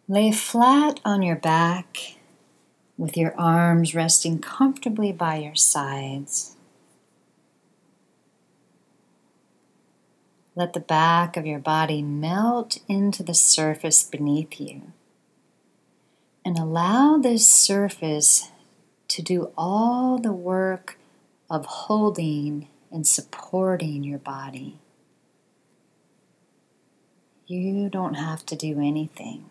Lay flat on your back with your arms resting comfortably by your sides. Let the back of your body melt into the surface beneath you, and allow this surface to do all the work of holding and supporting your body. You don't have to do anything.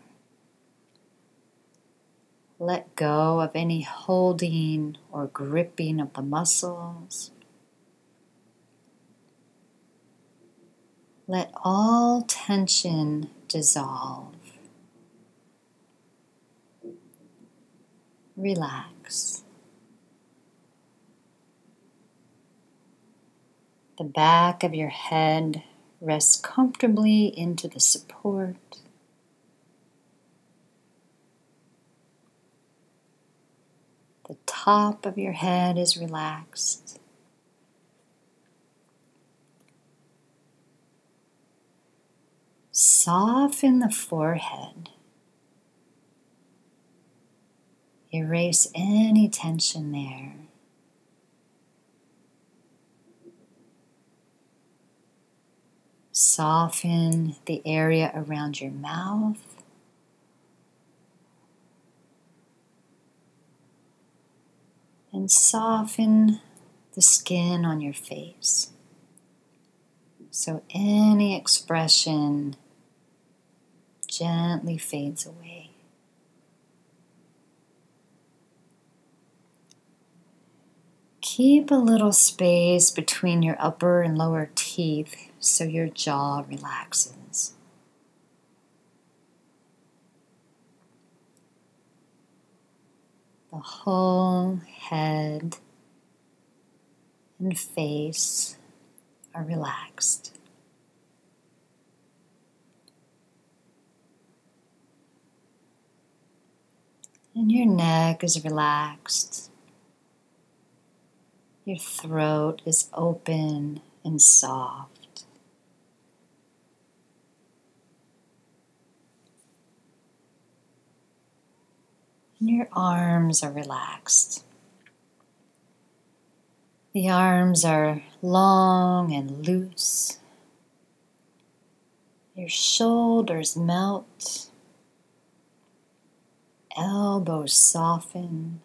Let go of any holding or gripping of the muscles. Let all tension dissolve. Relax. The back of your head rests comfortably into the support. The top of your head is relaxed. Soften the forehead. Erase any tension there. Soften the area around your mouth. And soften the skin on your face. So any expression gently fades away. Keep a little space between your upper and lower teeth so your jaw relaxes. The whole head and face are relaxed. And your neck is relaxed. Your throat is open and soft. And your arms are relaxed. The arms are long and loose. Your shoulders melt. Elbows soften.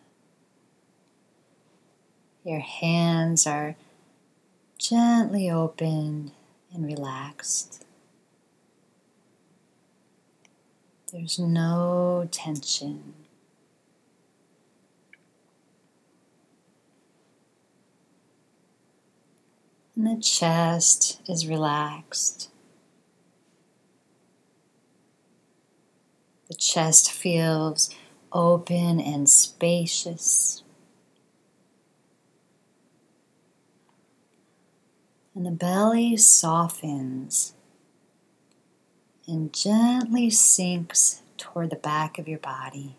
Your hands are gently open and relaxed. There's no tension. And the chest is relaxed. The chest feels open and spacious. And the belly softens and gently sinks toward the back of your body.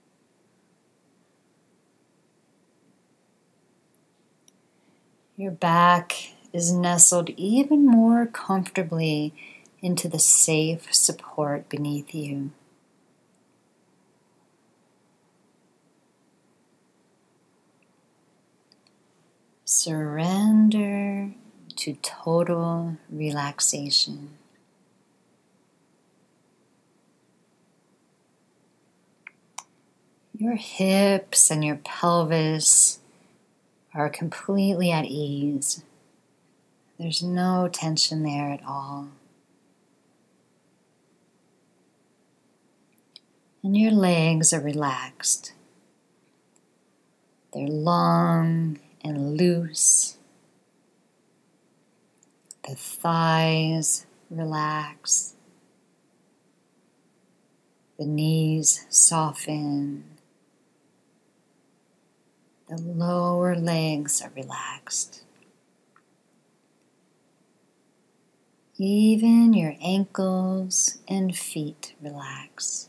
Your back is nestled even more comfortably into the safe support beneath you. Surrender to total relaxation. Your hips and your pelvis are completely at ease. There's no tension there at all. And your legs are relaxed. They're long and loose. The thighs relax. The knees soften. The lower legs are relaxed. Even your ankles and feet relax.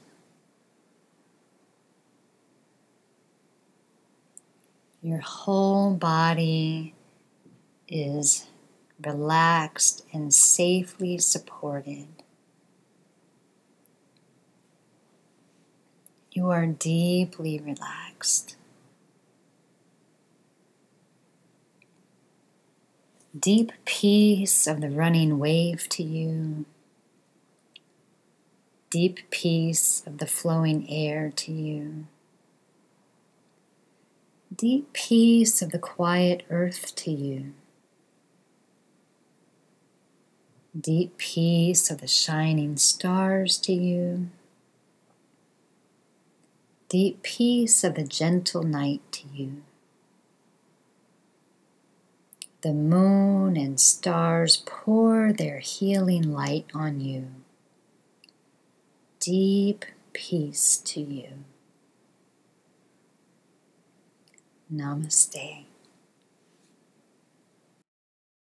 Your whole body is relaxed and safely supported. You are deeply relaxed. Deep peace of the running wave to you. Deep peace of the flowing air to you. Deep peace of the quiet earth to you. Deep peace of the shining stars to you. Deep peace of the gentle night to you. The moon and stars pour their healing light on you. Deep peace to you. Namaste.